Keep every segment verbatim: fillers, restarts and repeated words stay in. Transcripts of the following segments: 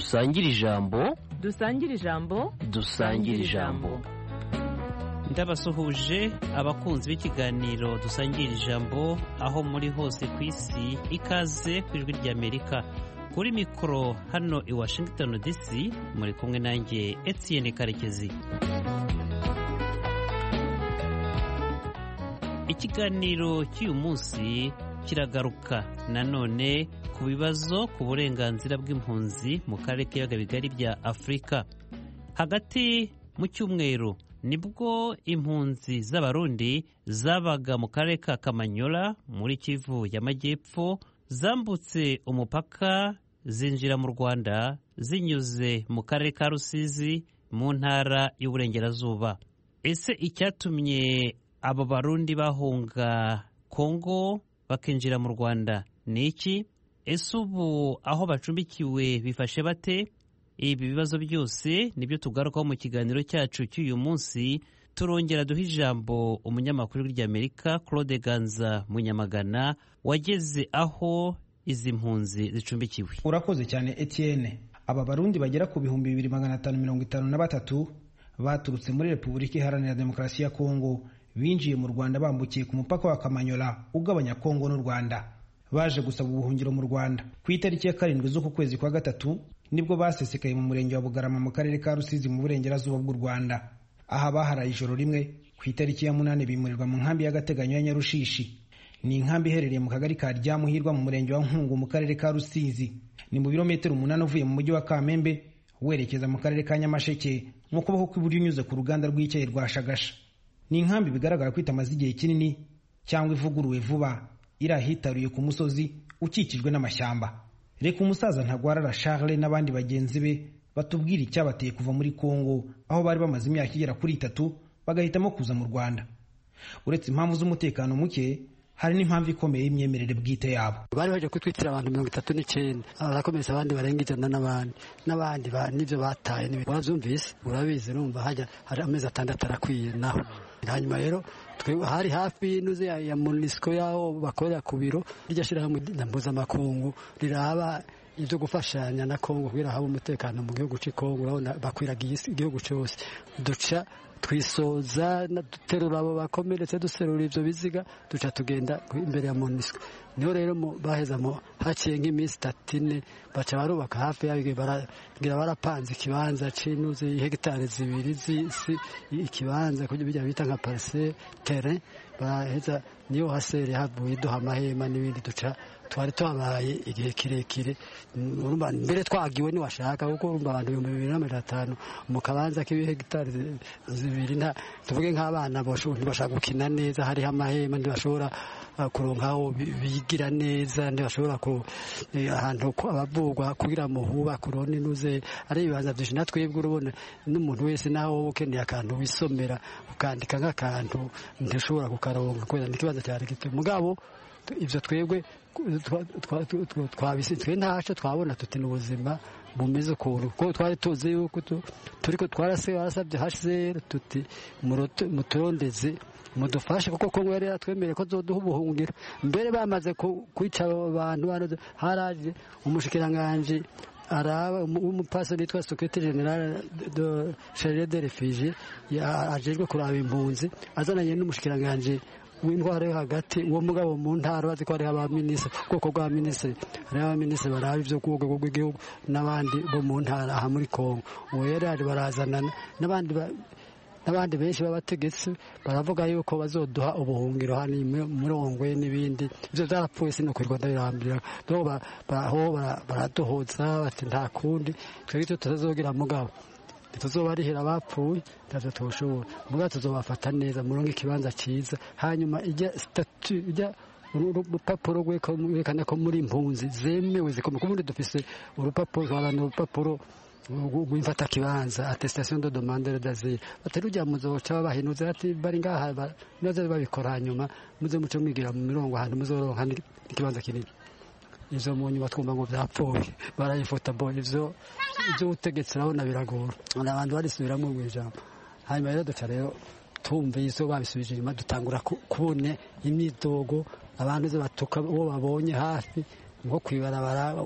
dusangire ijambo dusangire ijambo dusangire ijambo. ndabasuhuje abakunzi b'ikiganiro dusangira ijambo aho muri hose ku isi, ikaze ku ijwi ry'Amerika. Kuri mikoro hano i Washington D C muri kumwe nanjye Etienne Karekezi. Ikiganiro cy'uyu munsi kiragaruka nanone ku bibazo ku burenganzira bw'impunzi mu karere k'ibiyaga bigari bya Afurika. Hagati mu cyumweru nibwo impunzi z'abarundi zabaga mu karere ka Kamanyola muri Kivu y'Amajyepfo zambutse umupaka zinjira mu Rwanda zinyuze mu karere ka Rusizi mu ntara y'Uburengerazuba. Ese icyatumye abo barundi bahunga Kongo bakinjira mu Rwanda ni iki? Ese ubu aho bacumbikiwe bifashe bate? Ibi bibazo byose nibyo tugarukaho mu kiganiro cyacu cy'uyu munsi. Turongera duha ijambo umunyamakuru w'Amerika Claude Ganza Munyamagana wageze aho izi mpunzi zicumbikiwe. Urakoze cyane Etienne. Aba barundi bagera ku bihumbi bibiri magana atanu mirongo itanu na batatu baturutse muri Repubulika Iharanira Demokarasi ya Kongo binjiye mu Rwanda bambukiye ku mupaka wa Kamanyola ugabanya Kongo n'u Rwanda. Baje gusaba ubuhungiro mu Rwanda. Ku itariki ya karindwi z'uku kwezi kwa gatatu nibwo basesekaye mu murenge wa Bugarama mu karere ka Rusizi mu burengerazuba bw'u Rwanda. Aha baharaye ijoro rimwe. Ku itariki ya munani bimurirwa mu nkambi y'agateganyo ya Nyarushishi. Ni inkambi iherereye mu kagari ka Ryamuhirwa mu murenge wa Nkungu mu karere ka Rusizi. Ni mu birometero umunani uvuye mu mujyi wa Kamembe werekeza mu karere ka Nyamasheke mu kuboko kw'iburyo unyuze ku ruganda rw'icyayi rwa Shagasha. Ni inkambi bigaragara ko itamaze igihe kinini cyangwa ivuguruwe vuba, irahitaruye ku musozi ukikijwe n'amashyamba. Reka umusaza Ntagwarara Charles n'abandi bagenzi be batubwira icyabateye kuva muri Kongo aho bari bamaze imyaka igera kuri itatu bagahitamo kuza mu Rwanda. Uretse impamvu z'umutekano muke, hari n'impamvu ikomeye y'imyemerere bwite yabo. Bari baje kutwitira abantu mirongo itatu n'icyenda, barakomeza abandi barenga ijana n'abandi n'abandi n'ibyo bataye n'ibindi. Wabyumvise, urabizi, urumva hajya hari amezi atandatu arakwiye naho. Hanyuma rero hari hafi y'intuze ya MONUSCO yaho bakorera ku biro rya shyirahamwe mpuzamakungu riraba ibyo gufashanya na Kongo kugira habe umutekano mu gihugu cy'i Kongo. Urabona bakwiragiye igihugu cyose. Duca twisoza duterura abo bakomeretse, duserura ibyo biziga, duca tugenda imbere ya MONUSCO. Niho rero baheza mo haciye nk'iminsi itatu ine baca barubaka hafi yabigiye baragira barapanze ikibanza cinuze hegitari zibiri z'isi, ikibanza kujya bijya bita nka parcelle terrain. Baraheza niyo hasere havuye duha amahema n'ibindi, duca twari twabaye igihe kirekire. Urumva mbere twagiwe ni washaka kuko urumva abantu ibihumbi bibiri na mirongo itanu mu kabanza k'ibihegitari zibiri, nta tuvuge nk'abana ntibashaka gukina neza, hariho amahema, ntibashobora kuronka aho bigira neza, ntibashobora ku ahantu abavugwa kugira mu huba kurone nuze ari ibibanza byinshi. Natwebwe urubona n'umuntu wese naho ukeneye akantu wisomera ukandika nk'akantu ntishobora kukaronka kubera n'ikibanza cyari gito. Mugabo ibyo twebwe twabisi twe ntaco twabona tuti n'ubuzima bumeze ukuntu, kuko twari tuzi yuko turiko twarase barasabye hashe tuti muturondeze mudufashe, kuko Kongo yari yatwemereye ko zoduha ubuhungiro. Mbere bamaze kwica abantu haraje umushikiranganje araba umupastori yitwa Secrétaire Général de Charge des Réfugiés ajejwe kuraba impunzi, azananye n'umushikiranganje w'indwara yo hagati. Uwo mugabo mu ntara bazi ko ari abaminisitiri, ubwoko bwa minisitiri, ari abaminisitiri baraba ibyo ku rwego rw'igihugu n'abandi bo mu ntara aha muri Kongo. Uwo yari ari barazanana n'abandi n'abandi benshi b'abategetsi baravuga yuko bazoduha ubuhungiro hano Murongwe n'ibindi. Ibyo byarapfuye sinokwirwa ndabirambira, baho baraduhoza bati nta kundi twebwe tutazogira mugabo tuzobarihira abapfuye ndaza tushobora mugabo tuzobafata neza murongo ikibanza cyiza. Hanyuma ijya statut ijya urupapuro rwerekana ko muri impunzi zemewe zikomeye. Kubundi dufise urupapuro rw'abantu, urupapuro rw'imfata kibanza, attestation de demande d'asile. Baterujya muzoca bahinuze ati bari ngaha nazo babikora, hanyuma muze muce mwigira mu mirongo ahantu muzoronka ikibanza kinini. Izo mu nyuma twumva ngo byapfuye barayifota bo ivyo ibyo utegetse urabona biragora, abantu barisubiramo mu ijambo. Hanyuma rero duca rero tumve izo babisubije inyuma, dutangura kubone imyidogo, abantu zo batuka uwo babonye hafi nko kwibarabara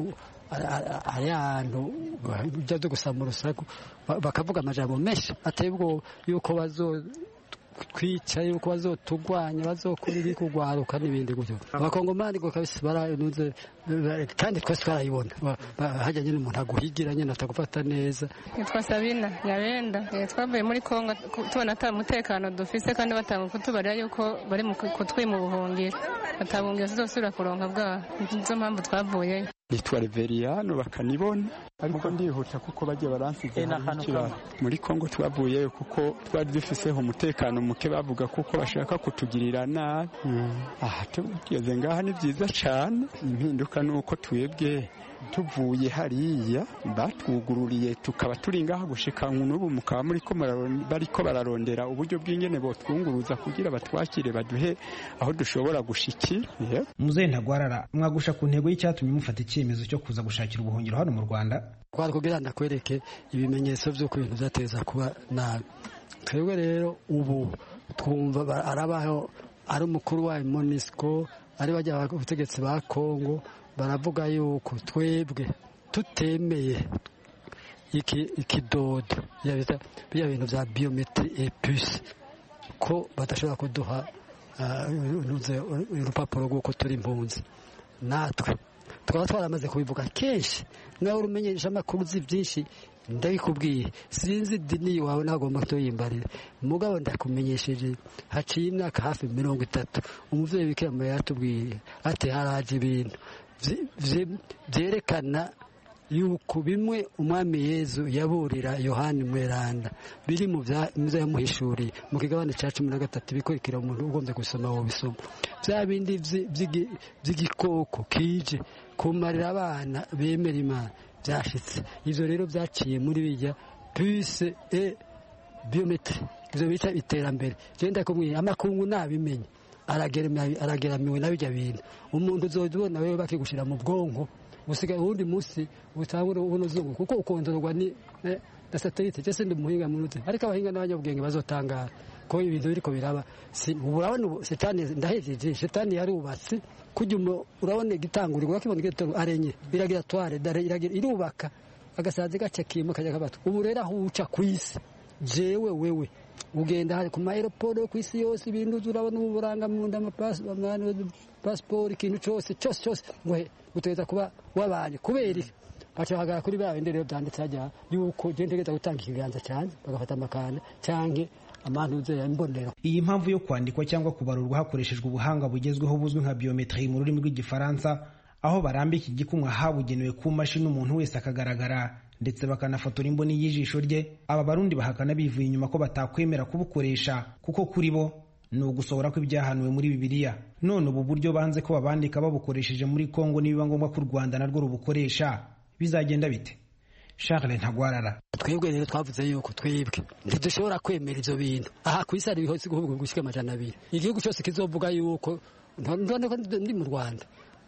ari ahantu bijya byo gusama urusaku bakavuga amajambo menshi ateye ubwoba yuko bazo twica yuko bazotugwanya bazokora ibi kugwaruka n'ibindi gutyo abakongomani ngo kabisa baranuze kandi twese twarayibona hajyanye n'umuntu aguhigira nyine atagufata neza. Nitwa Sabina Nyabenda twavuye muri Kongo tubona ata mutekano dufise kandi batanga kutubarira yuko bari mu kutwima ubuhungiro batabungiye zosubira kuronka bwa nizo mpamvu twavuye. Nitwa Reveriano bakanibona ariko ndihuta kuko bagiye baransize muri Kongo twavuyeyo kuko twari dufiseho umutekano muke bavuga kuko bashaka kutugirira nabi. Aha tugeze ngaha ni byiza cyane impinduka nuko twebwe tuvuye hariya batwugururiye tukaba turi ngaha gushika n'ubu mukaba muri ko bariko bararondera uburyo bw'ingene botwunguruza kugira batwakire baduhe aho dushobora gushikira. Muzehe Ntagwarara mwagusha ku ntego y'icyatumye mufata icyemezo cyo kuza gushakira ubuhungiro hano mu Rwanda kwari kugira ndakwereke ibimenyetso byo ku bintu byateza kuba nabi. Twebwe rero ubu twumva arabaho ari umukuru wa MONUSCO ari bajya ubutegetsi ba Kongo baravuga yuko twebwe tutemeye iki ikidodo yabita bya bintu bya biometri et puce ko badashobora kuduha unuze urupapuro rw'uko turi impunzi. Natwe tukaba twaramaze kubivuga kenshi nawe urumenyesha amakuru byinshi ndabikubwiye sinzi dini wawe nagomba kutoyimbarira mugabo ndakumenyesheje haciye imyaka hafi mirongo itatu umuvyeyi Bikira Mariya yatubwiye ati haraje ibintu byerekana yuko bimwe umwami Yezu yaburira Yohani Mweranda biri mu bya yamuhishuriye mu kigabane cya cumi na gatatu bikurikira umuntu ugombye gusoma wo bisoma bya bindi by'igikoko kije kumarira abana bemera Imana byashitse. Ivyo rero byaciye muri bijya puce et biometri ivyo bita iterambere. Genda kumwe amakungu nabimenye arageramiwe nabijya bintu umuntu uzobona wewe bakigushira mu bwonko usigaye ubundi munsi utangura ubunozungu kuko ukondorwa ni na satellite cyese ndi muhinga munuze ariko abahinga n'abanyabwenge bazotangara ko ibintu biriko biraba urabona setani ndahejeje setani yarubatse kujya urabona gitangurirwa kibona gitoro arenye biragira tware dare iragira irubaka agasaze gace kimo kajya kabato ubu rero aho uca kwisi jewe wewe ugenda hari ku aeroport ku isi yose ibintu urabona uburanga mu ndama pass passport ikintu cyose cyose cyose ngwe uteza kuba wabanye kubera bacahagara kuri bawe ndero byanditse hajya yuko je ntegeza gutanga ikiganza cyane bagafata amakanda cyange amantuze yambonera. Iyi mpamvu yo kwandikwa cyangwa kubarurwa hakoreshejwe ubuhanga bugezweho buzwi nka biometri mu rurimi rw'igifaransa aho barambika igikumwa habugenewe ku mashini umuntu wese akagaragara ndetse bakanafotora imboni y'ijisho rye. Aba barundi bahakana bivuye inyuma ko batakwemera kubukoresha kuko kuri bo ni ugusohora ko ibyahanuwe muri Bibiliya. None ubu buryo banze ko babandika babukoresheje muri Kongo nibiba ngombwa ko u Rwanda narwo rubukoresha bizagenda bite? Charles Ntagwarara twebwe rero twavuze yuko twebwe ntidushobora kwemera ivyo bintu aha kwisi ari bihose guhugu gushika amajana abiri igihugu cyose kizovuga yuko ndone ko ndi mu Rwanda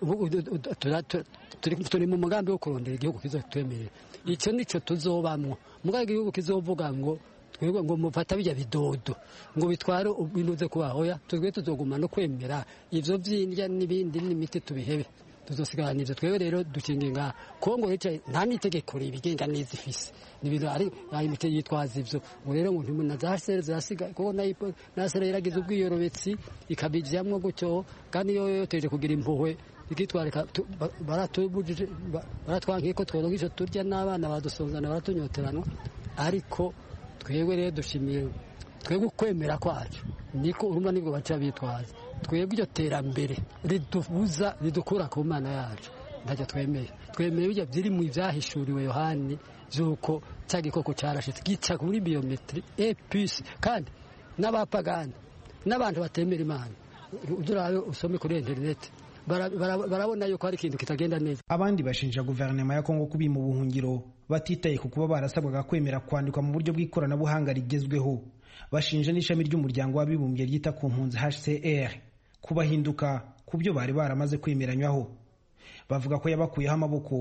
turi mu mugambi wo kurondera igihugu kizotwemerera icyo nico tuzobamwo mugaga igihugu kizovuga ngo twebwe ngo mufata bijya bidodo ngo bitware binuze kubahoya twebwe tuzoguma no kwemera ivyo vyindya n'ibindi n'imiti tubihebe tuzosigana ivyo. Twebwe rero dukinginga Kongo yicaye nta nitegeko ribigenga neza ifise nibintu ari imiti yitwaza ivyo ngo rero ngo ntimuntu azasere zasiga kuko nayipo nasere iragize ubwiyorobetsi ikabijyamwo gutyo kandi yo yoteje kugira impuhwe ikitwareka baratubujije baratwankiye ko tworonka icyo turya n'abana badusonzana baratunyoterana ariko twebwe rero dushimiye twebwe kwemera kwacu niko urumva nibwo baca bitwaza twebwe iryo terambere ridubuza ridukura ku mana yacu ndajya twemeye twemeye bijya byiri mu byahishuriwe Yohani byuko cya gikoko cyarashitse gica kuri biometri et puce kandi n'abapagani n'abantu batemera Imana udurabe usome kuri internet barabona yuko hari ikintu kitagenda neza. Abandi bashinja guverinoma ya Kongo kubi mu buhungiro batitaye ku kuba barasabwaga kwemera kwandikwa mu buryo bw'ikoranabuhanga rigezweho. Bashinja n'ishami ry'umuryango w'abibumbye ryita ku mpunzi H C R kubahinduka ku byo bari baramaze kwemeranywaho. Bavuga ko yabakuyeho amaboko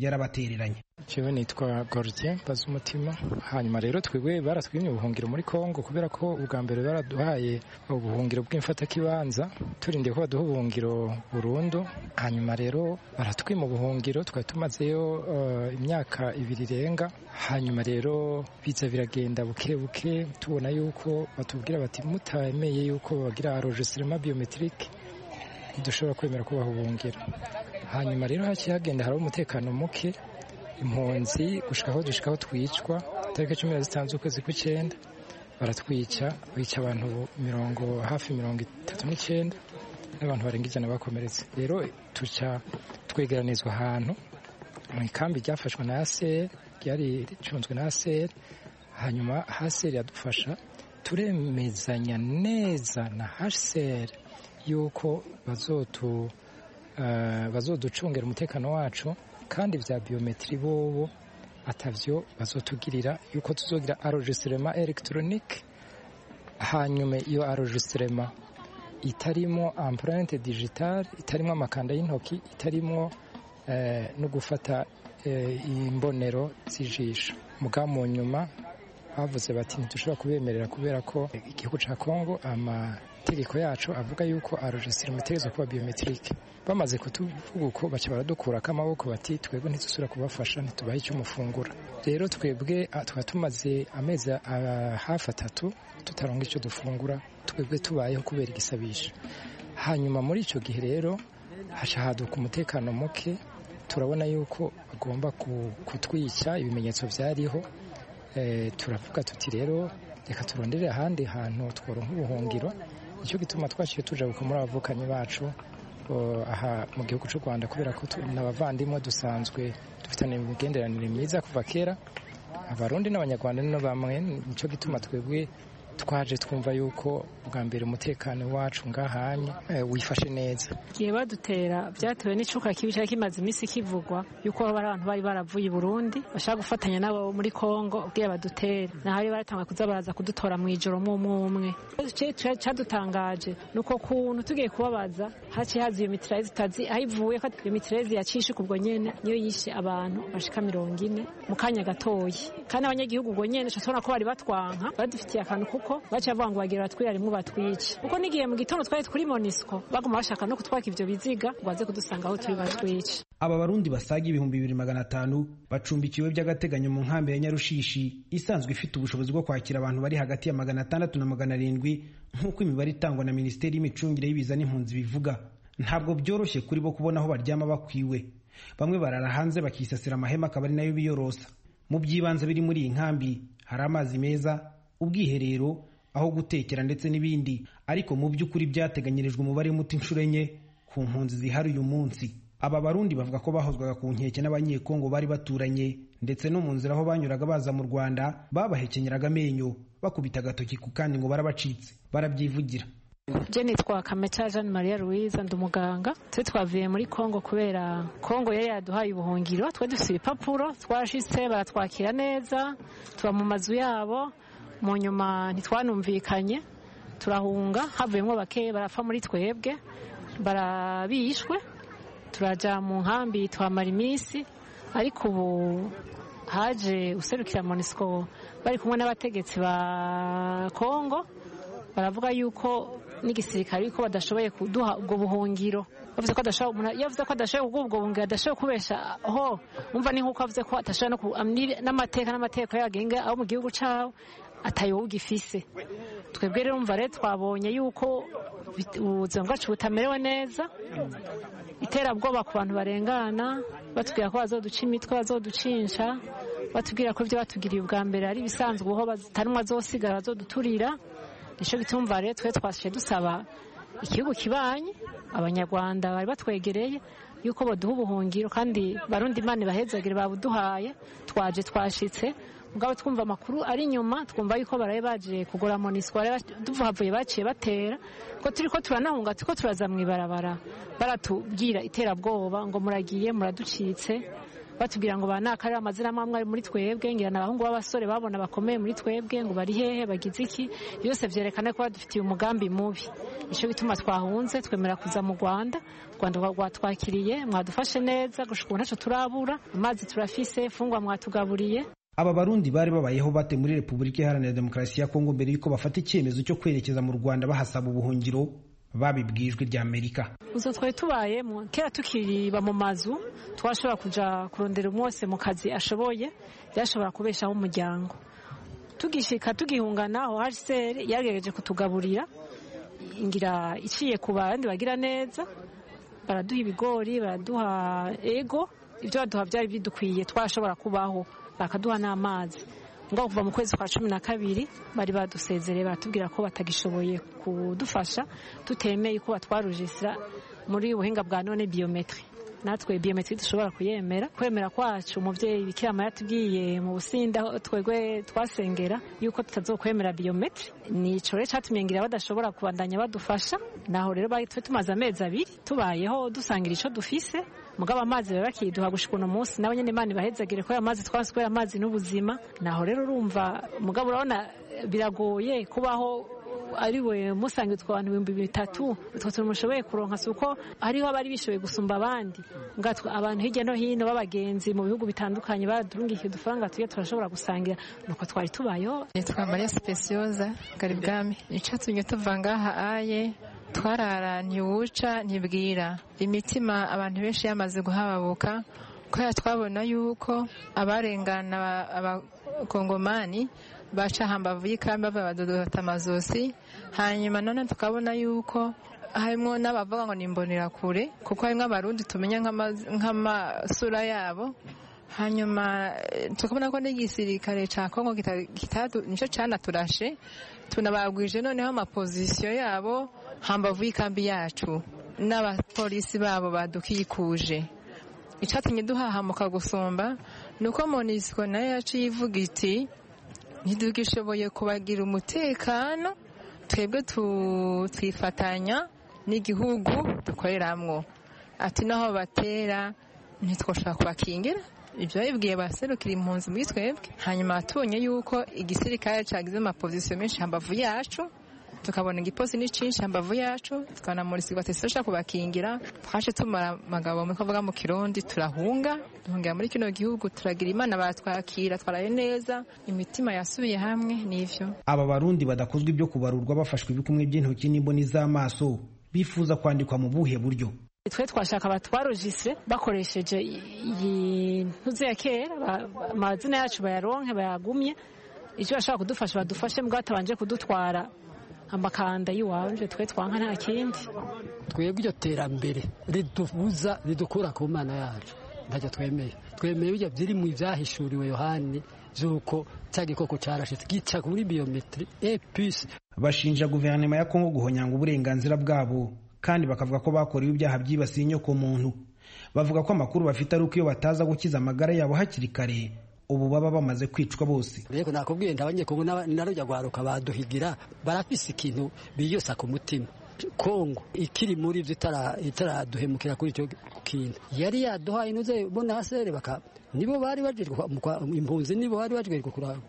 yarabatereranye. Jewe nitwa Gordien Bazumutima. Hanyuma rero twebwe baratwimye ubuhungiro muri Kongo kubera ko ubwa mbere baraduhaye ubuhungiro bw'imfatakibanza turindiye ko baduha ubuhungiro burundu. Hanyuma rero baratwima ubuhungiro twari tumazeyo uh, imyaka ibiri irenga. Hanyuma rero biza biragenda buke buke tubona yuko batubwira bati mutameye yuko bagira enregistrement biometrique dushobora kwemera ko bahubuhungiro. Hanyuma rero haciye hagenda hari umutekano muke, impunzi gushikaho dushikaho twicwa tariki cumi na zitanu z'ukwezi kw'icenda baratwica, bica abantu mirongo hafi mirongo itatu n'icenda n'abantu barenga ijana bakomeretse. Rero tuca twegeranizwa ahantu mu ikambi ryafashwe na A S R, ryari ricunzwe na A S R. Hanyuma A S R yadufasha turemezanya neza na H C R yuko bazotu uh, bazoducungera umutekano wacu kandi vya biometri bobo atavyo bazotugirira, yuko tuzogira enregistrement électronique. Hanyuma iyo enregistrement itarimo empreinte digitale, itarimo amakanda y'intoki, itarimo eh, no gufata eh, imbonero z'ijisho. Muga mu nyuma bavuze bati ntidushobora kubemerera kubera ko igihugu ca Kongo amategeko yacu avuga yuko enregistrement itegerezwa kuba biometrique. Bamaze kutuvuga uko baca baradukura amaboko bati twebwe ntituzusura kubafasha, ntitubahe icyo mufungura. Rero twebwe tukaba tumaze amezi hafi atatu tutaronga icyo dufungura, twebwe tubayeho kubera igisabisha. Hanyuma muri icyo gihe rero haca haduka umutekano muke, turabona yuko bagomba kutwica, ibimenyetso byariho. E, turavuga tuti rero reka turondere ahandi hantu tworonka ubuhungiro. Icyo gituma twashiye tujabuka muri abavukanyi bacu aha mu gihugu cy'u Rwanda kubera ko n'abavandimwe dusanzwe dufitanye imigenderanire myiza kuva kera, abarundi n'abanyarwanda no bamwe. Nicyo gituma twebwe twaje twumva yuko bwa mbere umutekano wacu ngahanye e, wifashe neza. Gihe badutera byatewe n'icuka kibi cyari kimaze iminsi kivugwa yuko abantu bari baravuye i Burundi bashaka gufatanya nabo muri Kongo ubwiye badutere, na hari baratanga kuza baraza kudutora mu ijoro mu umwe. Cyadutangaje nuko kuntu tugiye kubabaza haciye hazi iyo mitraise tazi ahivuye ko iyo mitraise yacishe kubwo nyene niyo yishe abantu bashika mirongo ine mu kanya gatoyi, kandi abanyagihugu ubwo nyene cyatona ko bari batwanka badufitiye akantu kuko bacavuga ngo bagira batwira rimwe batwice. Kuko nigiye mu gitondo twari kuri Monisco baguma bashaka no kutwaka ivyo biziga baze kudusanga aho turi batwice. Aba barundi basaga ibihumbi bibiri magana atanu bacumbikiwe by'agateganyo mu nkambi ya Nyarushishi isanzwe ifite ubushobozi bwo kwakira abantu bari hagati ya magana atandatu na magana arindwi nk'uko imibare itangwa na Minisiteri y'Imicungire y'Ibiza n'Impunzi bivuga. Ntabwo byoroshye kuri bo kubona aho baryama bakwiwe, bamwe barara hanze bakisasira amahema akaba ari nayo biyorosa. Mu by'ibanze biri muri iyi nkambi hari amazi meza, ubwiherero, aho gutekera ndetse n'ibindi, ariko mu by'ukuri byateganyirijwe umubare muto inshuro enye ku mpunzi zihari uyu munsi. Aba barundi bavuga ko bahozwaga ku nkeke n'abanyekongo bari baturanye, ndetse no mu nzira aho banyuraga baza mu Rwanda babahekenyeraga amenyo bakubita agatoki ku kandi ngo barabacitse, barabyivugira. Je nitwa Kamecha Jean Maria Louise, ndi umuganga. Twe twavuye muri Kongo kubera Kongo yari yaduhaye ubuhungiro, twe dufite ibipapuro, twashitse baratwakira neza, tuba mu mazu yabo. Mu nyuma ntitwanumvikanye turahunga, havuyemo bake barapfa muri twebwe, barabishwe, turaja mu nkambi twamara iminsi. Ariko ubu haje userukira Monisco bari kumwe n'abategetsi ba Kongo, baravuga yuko n'igisirikare ko badashoboye kuduha ubwo buhungiro. Bavuze ko adashoboye, yavuze ko adashoboye ubwo buhungiro, adashoboye kubesha aho umva ni nkuko avuze ko adashoboye n'amateka n'amateka yagenga aho mu gihugu cyawo atayo ugifise. Twebwe rero umva rero twabonye yuko ubuzima bwacu butamerewe neza, iterabwoba ku bantu barengana, batubwira ko bazoduca imitwe, bazoducinca, batubwira ko ibyo batugiriye ubwa mbere ari bisanzwe, uho bazitanwa zosigara bazoduturira. Nico gitumva rero twe twashe dusaba igihugu kibanye, abanyarwanda bari batwegereye yuko baduha ubuhungiro, kandi barundi Imana bahezagire babuduhaye. Twaje twashitse mugabo twumva amakuru ari nyuma, twumva yuko baraye baje kugora Monisco, duvuye baciye batera ko turiko turanahunga, turiko turaza mwibarabara baratubwira iterabwoba ngo muragiye muraducitse, batubwira ngo banakari amazina amwe muri twebwe ngira n'abahungu b'abasore babona bakomeye muri twebwe ngo bari hehe bagize iki byose vyerekana ko badufitiye umugambi mubi ico bituma twahunze twemera kuza mu Rwanda Rwanda rwatwakiriye mwadufashe neza gushika ntaco turabura amazi turafise fungwa mwatugaburiye. Aba barundi bari babayeho bate muri Repubulika Iharanira Demokarasi ya Kongo mbere yuko bafata icyemezo cyo kwerekeza mu Rwanda bahasaba ubuhungiro babibwijwe rya Amerika. Uzo twari tubayemo kera tukiriba mu mazu twashobora kuja kurondera umwose mu kazi ashoboye yashobora kubeshaho umuryango tugishika tugihunganaho H C R yagereje kutugaburira ingira iciye ku bandi bagira neza baraduha ibigori baraduha ego ibyo baduha byari bidukwiye twashobora kubaho bakaduha n'amazi ngo kuva mu kwezi kwa cumi na kabiri bari badusezereye batubwira ko batagishoboye kudufasha tutemeye ko batwarujisira muri ubuhinga bwa none biometri natwe biometri dushobora kuyemera kwemera kwacu umuvyeyi Bikira Mariya tubwiye mu businda twegwe twasengera yuko tutazokwemera biometri nico rero catumye ngira badashobora kubandanya badufasha naho rero bari tumaze amezi abiri tubayeho dusangira ico dufise mugabo amazi barakiduha gushika uno munsi nawe nyene Imana ibahezagire ko amazi twaswera amazi n'ubuzima naho rero urumva mugabo urabona biragoye kubaho ariwe musangiye tw'abantu ibihumbi bitatu utwo tumushoboye kuronka suko hariho abari bishoboye gusumba abandi ngatwe abantu hirya no hino b'abagenzi mu bihugu bitandukanye badurungikiye udufaranga tuye turashobora gusangira nuko twari tubayeho. Nitwa Maria Speciosa Garibwami ico tunye tuva ngaha aye twarara ntiwuca ntibwira imitima abantu benshi yamaze guhababuka kubera twabona yuko abarengana abakongomani baca hambavu y'ikambi babadodota amazosi hanyuma none tukabona yuko harimo n'abavuga ngo nimbonera kure kuko harimo abarundi tumenya nk'amasura yabo hanyuma tukabona ko n'igisirikare ca Kongo kitadu nico canaturashe tunabagwije noneho amapozisiyo yabo hambavu y'ikambi yacu n'abapolisi babo badukikuje icatumye duhahamuka gusumba nuko MONUSCO nayo yaciye ivuga iti ntidugishoboye kubagira umutekano twebwe twifatanya n'igihugu dukoreramwo ati naho batera ntitwoshobora kubakingira ibyo babibwiye baserukira impunzi muri twebwe hanyuma tubonye yuko igisirikare cagize amapozisiyo menshi hambavu yacu tukabona igiposi ni cinshi hambavu yacu tukabona MONUSCO batesesha kubakingira twaje tumara magabo mu kuvuga mu Kirundi turahunga duhungira muri kino gihugu turagira Imana batwakira twaraye neza imitima yasubiye hamwe nivyo. Aba barundi badakozwe ibyo kubarurwa bafashwe ibikumwe by'intoki n'imboni z'amaso bifuza kwandikwa mu buhe buryo? Twe twashaka batwarujisire bakoresheje iyi ntuze ya kera amazina yacu bayaronke bayagumye icyo bashaka kudufasha badufashe mbwa batabanje kudutwara amakanda yiwaje twe twanka nta kindi twebwe iryo terambere ridubuza ridukura ku Mana yacu ntacyo twemeye twemeye bijya byiri mu byahishuriwe Yohani zuko cyagikoko carashitse gica kuri biometri et plus. Bashinja guverinoma ya Kongo guhonyanga uburenganzira bwabo kandi bakavuga ko bakorewe ibyaha byibasiye inyoko muntu. Bavuga ko amakuru bafite ari uko iyo bataza gukiza amagara yabo hakiri kare ubu baba bamaze kwicwa bose. Reko nakubwiye ndabanye Kongo narujya gwaruka baduhigira barafise ikintu biyosa ku mutima. Kongo ikiri muri ivyo itara itaraduhemukira kuri cyo kintu yari yaduhaye inuze bona hasere baka nibo bari bajirwa impunzi nibo bari bajirwa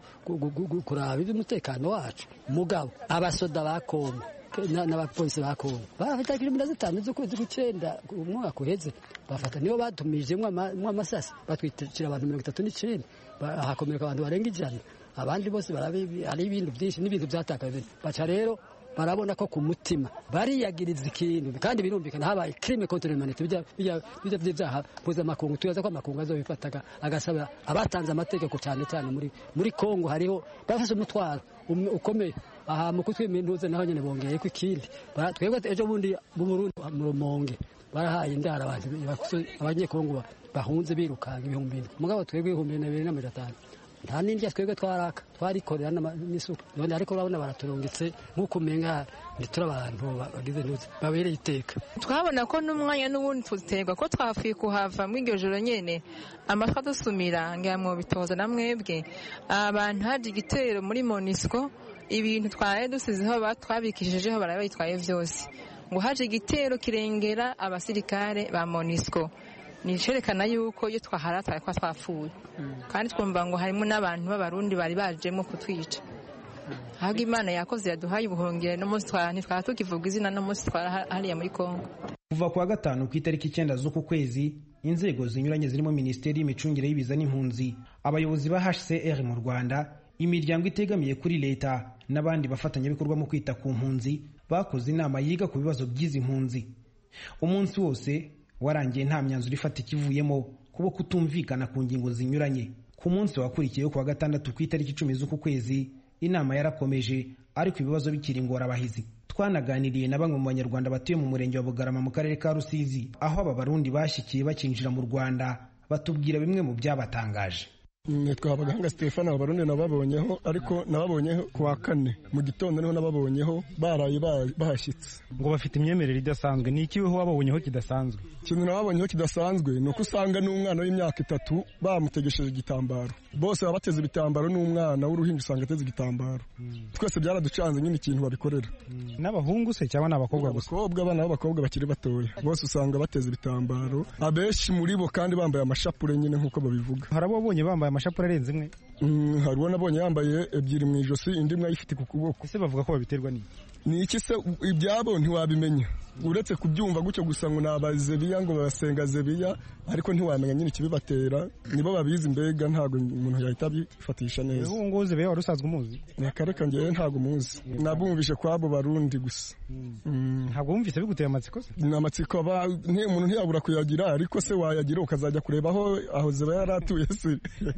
kuraba iby'umutekano wacu mugabo abasoda ba Kongo n'abapolisi ba Kongo bafata kilometero zitanu z'ukwezi kw'icenda umwaka uheze bafata nibo batumije mwa amasasi batwitira abantu mirongo itatu n'icenda hakomereka abantu barenga ijana abandi bose barabi ari ibintu byinshi n'ibintu byatakaye baca rero barabona ko ku mutima bariyagiriza ikintu kandi birumvikana habaye crime contre l'humanité bijya bijya by'ibyaha mpuzamakungu tuyaza ko amakungu azobifataga agasaba abatanze amategeko cyane cyane muri muri Kongo hariho bafashe umutwaro ukomeye aha mu kutwimintuze naho nyene bongeye ko ikindi twebwe ejo bundi mu Burundi mu Rumonge barahaye indara abantu abanyekongo bahunze birukanga ibihumbi mugabo twebwe ibihumbi bibiri na mirongo itanu nta n'indya twebwe twaraka twarikorera n'isuku none ariko urabona baraturungitse nk'uko umenga ntitura abantu bagize ntuze babereye iteka twabona ko n'umwanya n'ubundi tuterwa ko twafuye kuhava mu iryo joro nyene amatwa dusumira ngira mu bitoza na mwebwe abantu haje igitero muri MONUSCO ibintu twaraye dusizeho batwabikishijeho barabayitwaye vyose ngo haje igitero kirengera abasirikare ba MONUSCO ni cerekana yuko iyo twaharata kwa twapfuye kandi twumva ngo harimo n'abantu b'abarundi bari bajemo kutwica ahubwo Imana yakoze yaduhaye ubuhungiro no munsi twara ntitwara tukivuga izina no munsi twara hariya muri Kongo. Kuva kuwa gatanu ku itariki icyenda z'uku kwezi inzego zinyuranye zirimo Minisiteri y'Imicungire y'Ibiza n'Impunzi, abayobozi ba H C R mu Rwanda, imiryango itegamiye kuri leta n'abandi bafatanyabikorwa mu kwita ku mpunzi bakoze inama yiga ku bibazo by'izi mpunzi. Umunsi wose warangiye nta myanzuro ifatika ivuyemo kubo kutumvikana ku ngingo zinyuranye. Ku munsi wakurikiyeho kuwa gatandatu ku itariki icumi z'uku kwezi inama yarakomeje ariko ibibazo bikiri ingorabahizi. Twanaganiriye na bamwe mu banyarwanda batuye mu murenge wa Bugarama mu karere ka Rusizi aho aba barundi bashyikiye bakinjira mu Rwanda, batubwira bimwe mu byabatangaje. Nitwa Baganga Stefano, abarundi nababonyeho ariko nababonyeho kuwa kane mu gitondo niho nababonyeho baraye bahashyitse ngo bafite imyemerere idasanzwe. Ni iki weho wababonyeho kidasanzwe? Ikintu nababonyeho kidasanzwe ni uko usanga n'umwana w'imyaka itatu bamutegesheje igitambaro, bose baba bateze ibitambaro, n'umwana w'uruhinja usanga ateze igitambaro. Twese byaraducanze nyine ikintu babikorera. N'abahungu se cyangwa n'abakobwa gusa? Abakobwa, abana b'abakobwa bakiri batoya bose usanga bateze ibitambaro, abenshi muri bo kandi bambaye amashapure nyine nk'uko babivuga. Harababonye bambaye amashapure arenze imwe? Mm, hari uwo nabonye yambaye ebyiri mu ijosi, indi imwe ayifite ku kuboko. Ese bavuga ko babiterwa n'iki? Ni iki se? Ibyabo ntiwabimenya uretse kubyumva gutyo gusa ngo nabazebiya ngo basenga zebiya, ariko ntiwamenya nyine ikibibatera, nibo babizi. Mbega ntago umuntu yahita bifatisha neza. Ubu ngo zebiya wari usanzwe umuzi? Nakareka ngewe ntago muzi, nabumvishe kwabo barundi gusa. Ntabwo wumvise biguteye amatsiko se? Ni amatsiko aba umuntu ntiyabura kuyagira, ariko se wayagira ukazajya kureba aho aho zebiya yaratuye se.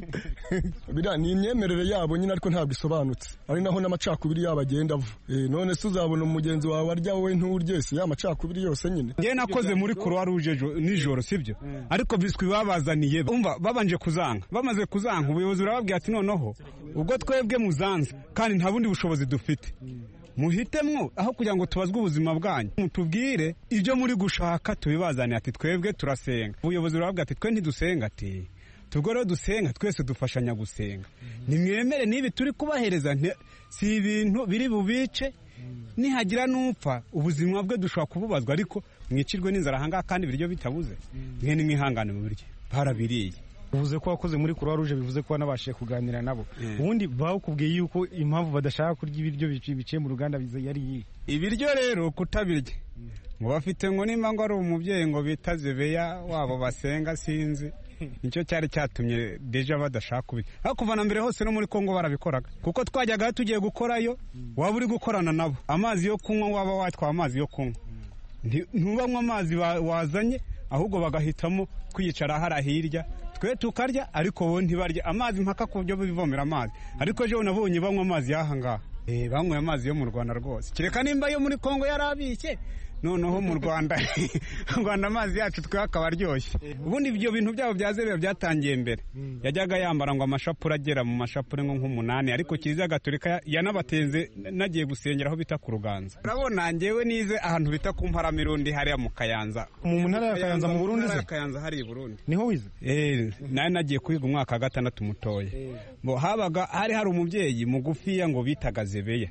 Bira ni imyemerere yabo nyine, ariko ntabwo isobanutse, ari naho n'amacakubiri yabagenda ava. E, none se uzabona umugenzi wawe arya wowe nturye se? Ya macakubiri yose nyine. Nge nakoze muri Croix Rouge nijoro sibyo, ariko biswi babazaniye umva babanje kuzanga, bamaze kuzanga ubuyobozi burababwira ati noneho ubwo twebwe muzanze kandi nta bundi bushobozi dufite, muhitemwo aho kugira ngo tubazwe ubuzima bwanyu, mutubwire ibyo muri gushaka tubibazaniye. Ati twebwe turasenga. Ubuyobozi burababwira ati twe ntidusenga, ati tubwo rero dusenga, twese dufashanya gusenga, nimwemere n'ibi turi kubahereza si ibintu biri bubice, nihagira n'upfa ubuzima bwe dushobora kububazwa, ariko mwicirwe n'inzara ahangaha kandi ibiryo bitabuze, mwe nimwihangane mu biryo. Barabiriye. Uvuze ko wakoze muri Croix Rouge, bivuze ko wanabashije kuganira nabo. Ubundi bakubwiye yuko impamvu badashaka kurya ibiryo biciye mu ruganda yari iyi? Ibiryo rero kutabirya ngo bafite ngo nimba ngo ari umubyeyi ngo bita Zebeya wabo basenga, sinzi nicyo cyari cyatumye deja badashaka kubirya. Ariko kuva na mbere hose no muri Kongo barabikoraga, kuko twajyaga tugiye gukorayo waba uri gukorana nabo, amazi yo kunywa waba watwa amazi yo kunywa ntubanywa amazi wazanye, ahubwo bagahitamo kwiyicara hara hirya, twe tukarya ariko bo ntibarya amazi mpaka ku byo bivomera amazi. Ariko ejo nabonye banywa amazi y'ahangaha, eh banywa amazi yo mu Rwanda rwose, kireka nimba yo muri Kongo yarabike, noneho mu Rwanda Rwanda amazi yacu twe akaba aryoshye. Ubundi ibyo bintu byabo bya Zebeya byatangiye mbere, yajyaga yambara ngo amashapure agera mu mashapure nko nk'umunani, ariko Kiliziya Gatolika yanabatenze nagiye gusengera aho bita ku Ruganza. Urabona ngewe nize ahantu bita ku Mparamirundi hariya mu Kayanza, mu ntara ya Kayanza mu Burundi se? Kayanza hari i Burundi. Niho wize? Eh, naye nagiye kwiga umwaka wa gatandatu mutoya. Bo habaga hari hari umubyeyi mugufiya ngo bitaga Zebeya.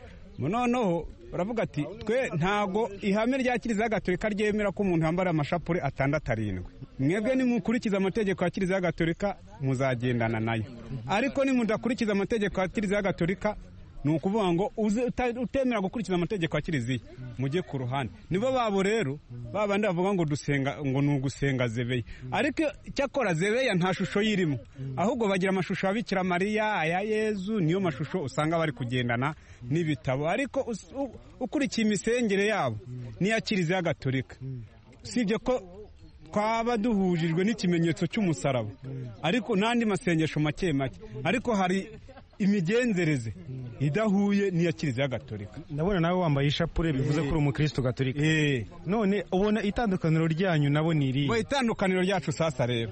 Noneho baravuga ati twe ntago ihame rya Kiliziya Gatolika ryemera ko umuntu yambara amashapure atandatu arindwi. Mwebwe nimukurikiza amategeko ya Kiliziya Gatolika muzagendana nayo, ariko nimudakurikiza amategeko ya Kiliziya Gatolika ni ukuvuga ngo utemera gukurikiza amategeko ya Kiliziya mujye ku ruhande. Nibo babo rero babandi bavuga ngo dusenga ngo ni ugusenga Zebeya, ariko cyakora Zebeya nta shusho yirimo, ahubwo bagira amashusho ya Bikira Mariya, aya Yezu, niyo mashusho usanga bari kugendana n'ibitabo. Ariko ukurikiye imisengere yabo niya Kiliziya Gatolika, sibye ko twaba duhujijwe n'ikimenyetso cy'umusaraba, ariko n'andi masengesho make make, ariko hari imigenzereze idahuye n'iya Kiliziya Gatolika. Ndabona nawe wambaye ishapure, bivuze ko uri umukristo Gatolika. Eh, none ubona itandukaniro ryanyu nabo ni iri? Bo itandukaniro ryacu sasa rero,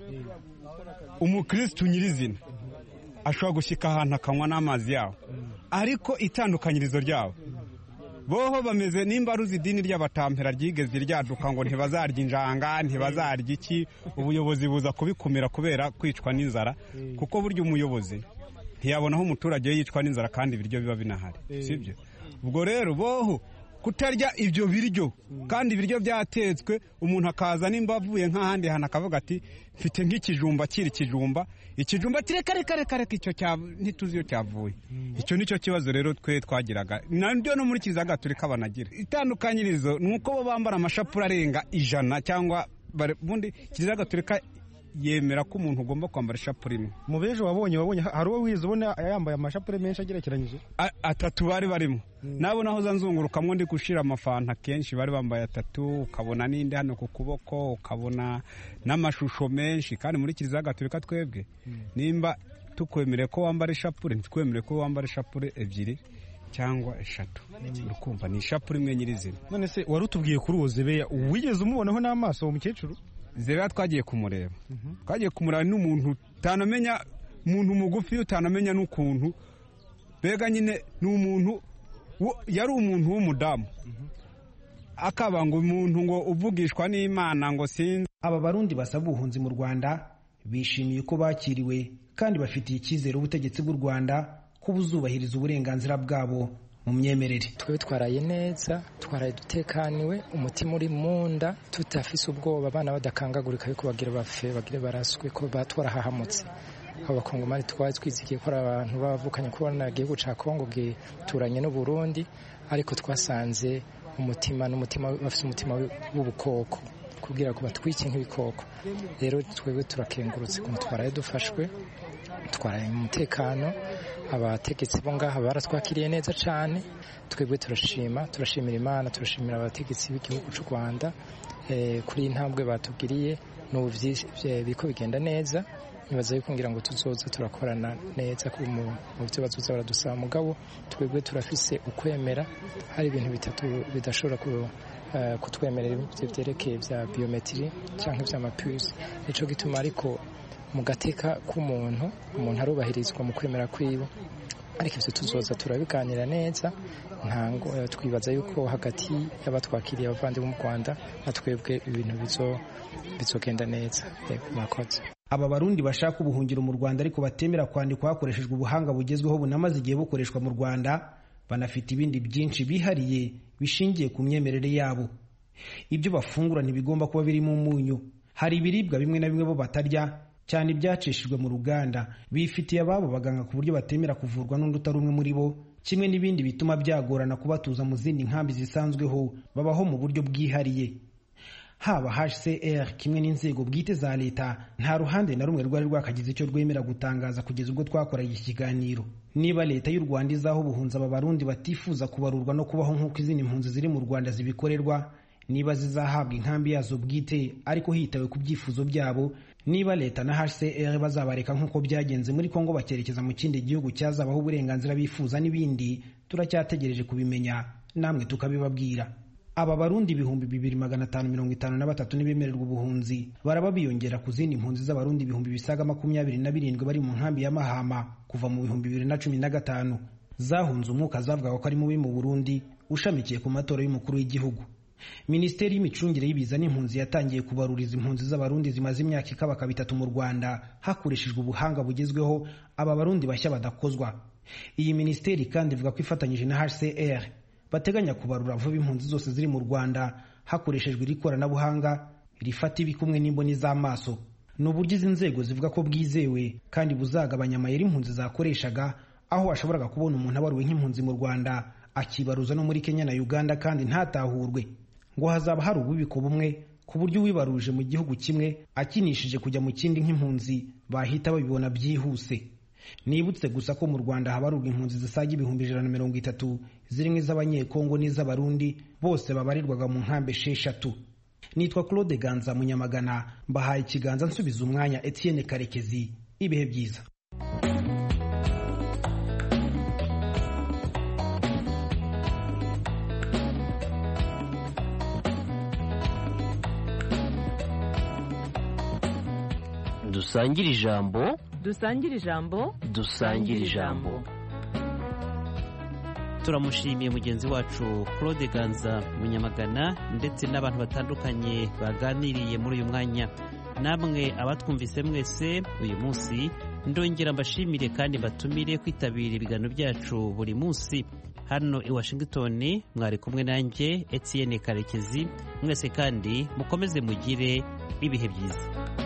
umukristo nyirizina ashobora gushyika ahantu akanywa n'amazi yawo, ariko itandukanyirizo ryabo boho bameze nimba ruzi idini ry'abatampera ryigeze ryaduka ngo ntibazarya injanga, ntibazarya iki, ubuyobozi buza kubikumira kubera kwicwa n'inzara, kuko burya umuyobozi ntiyabonaho umuturage yicwa n'inzara kandi ibiryo biba binahari, sibyo? Ubwo rero boho kutarya ibyo biryo kandi ibiryo byatetswe umuntu akaza nimba avuye nk'ahandi hantu akavuga ati mfite nk'ikijumba kiri ikijumba ikijumba kireka reka reka reka icyo ntituzi iyo cyavuye icyo nicyo kibazo rero twe twagiraga nabyo no muri kiliziya gatolika banagira itandukanyirizo ni uko bo bambara amashapure arenga ijana cyangwa ubundi kiliziya gatolika yemera ko umuntu ugomba kwambara ishapure imwe. Mu bejo wabonye wabonye hari uwo wize ubona yambaye amashapure menshi agerekeranyije atatu bari barimo nabo naho zanzungurukamwe ndi gushira amafanta kenshi bari bambaye atatu ukabona n'indi hano ku kuboko ukabona n'amashusho menshi kandi muri kiliziya gatolika twebwe nimba tukwemereye ko wambara ishapure ntitwemereye ko wambara ishapure ebyiri cyangwa eshatu urukumva ni ishapure imwe nyirizina. None se wari utubwiye kuri uwo Zebeya wigeze umubonaho n'amaso umukecuru? Zebeya twagiye kumureba twagiye kumureba n'umuntu utanamenya umuntu mugufi utanamenya n'ukuntu bega nyine ni umuntu yari umuntu w'umudamu akaba ngo umuntu ngo uvugishwa n'Imana ngo sinzi. Aba barundi basaba ubuhunzi mu Rwanda bishimiye ko bakiriwe kandi bafitiye icyizere ubutegetsi bw'u Rwanda ko buzubahiriza uburenganzira bwabo mu myemerere. Twe twaraye neza twaraye dutekaniwe umutima uri munda tutafise ubwoba abana badakangagurika yuko bagira bafe bagire baraswe ko batwarahahamutse. Abakongomani twari twizigiye ko abantu bavukanye kubona igihugu ca Kongo gituranye n'u Burundi ariko twasanze umutima n'umutima bafise umutima w'ubukoko kugira ko batwike nk'ibikoko. Rero twebwe turakengurutse ko twaraye dufashwe twaraye mu mutekano abategetsi bo ngaha baratwakiriye neza cyane twebwe turashima turashimira Imana turashimira abategetsi b'igihugu cy'u Rwanda eh, kuri intambwe batubwiriye n'ubu biko bigenda neza nibaza yuko ngira ngo tuzoza turakorana neza ku mu byo bazoza baradusaba mugabo twebwe turafise ukwemera hari ibintu bitatu bidashobora ku uh, kutwemerera ibyo byerekeye bya biometri cyangwa bya mapuse nico gituma ariko mu gateka k'umuntu umuntu arubahirizwa mu kwemera kwiwe ariko ivyo tuzoza turabiganira neza ntango twibaza yuko hagati y'abatwakiriye abavandi mu Rwanda natwebwe ibintu bizo bizogenda neza. Mwakoze. Aba barundi bashaka ubuhungiro mu Rwanda ariko batemera kwandikwa hakoreshejwe ubuhanga bugezweho bunamaze igihe bukoreshwa mu Rwanda banafite ibindi byinshi bihariye bishingiye ku myemerere yabo. Ibyo bafungura ntibigomba kuba birimo umunyu. Hari ibiribwa bimwe na bimwe bo batarya cyane ibyacishijwe mu ruganda bifitiye ababo baganga ku buryo batemera kuvurwa n'undi utari umwe muri bo kimwe n'ibindi bituma byagorana kubatuza mu zindi nkambi zisanzweho babaho mu buryo bwihariye. Haba H C R kimwe n'inzego bwite za leta nta ruhande na rumwe rwari rwakagize icyo rwemera gutangaza kugeza ubwo twakoraye iki kiganiro. Niba leta y'u Rwanda izaho buhunza aba barundi batifuza kubarurwa no kubaho nk'uko izindi mpunzi ziri mu Rwanda zibikorerwa, niba zizahabwa inkambi yazo bwite ariko hitawe ku byifuzo byabo, niba leta na H C R bazabareka nk'uko byagenze muri Kongo bakerekeza mu kindi gihugu cyazabaho uburenganzira bifuza n'ibindi, turacyategereje kubimenya namwe tukabibabwira. Aba barundi ibihumbi bibiri magana atanu mirongo itanu na batatu nibemererwa ubuhunzi baraba biyongera ku zindi mpunzi z'abarundi ibihumbi bisaga makumyabiri na birindwi bari mu nkambi ya Mahama kuva mu bihumbi bibiri na cumi na gatanu zahunze umwuka zavugaga ko ari mubi mu Burundi ushamikiye ku matora y'umukuru w'igihugu. Minisiteri y'imicungire y'ibiza n'impunzi yatangiye kubaruriza impunzi z'abarundi zimaze imyaka ikabaka bitatu mu Rwanda hakoreshejwe ubuhanga bugezweho aba barundi bashya badakozwa. Iyi minisiteri kandi ivuga ko ifatanyije na H C R bateganya kubarura vuba impunzi zose ziri mu Rwanda hakoreshejwe iri koranabuhanga rifata ibikumwe n'imboni z'amaso. Ni uburyo izi nzego zivuga ko bwizewe kandi buzagabanya amayeri impunzi zakoreshaga, aho washoboraga kubona umuntu abaruwe nk'impunzi mu Rwanda akibaruza no muri Kenya na Uganda kandi ntatahurwe. Ngo hazaba hari ububiko bumwe ku buryo uwibaruje mu gihugu kimwe akinishije kujya mu kindi nk'impunzi bahita babibona byihuse. Nibutse gusa ko mu Rwanda habarurwa impunzi zisaga ibihumbi ijana na mirongo itatu zirimo iz'abanyekongo n'iz'abarundi bose babarirwaga mu nkambi esheshatu. Nitwa Claude Ganza Munyamagana, mbahaye ikiganza nsubiza umwanya Etienne Karekezi. Ibihe byiza. Dusangire ijambo dusangire ijambo dusangire ijambo. Turamushimiye mugenzi wacu Claude Ganza Munyamagana ndetse n'abantu batandukanye baganiriye muri uyu mwanya. Namwe abatwumvise mwese uyu munsi ndongera mbashimire kandi batumire kwitabira ibiganiro byacu buri munsi. hano i Washington mwari kumwe nanjye Etienne Karekezi. Mwese kandi mukomeze mugire ibihe byiza.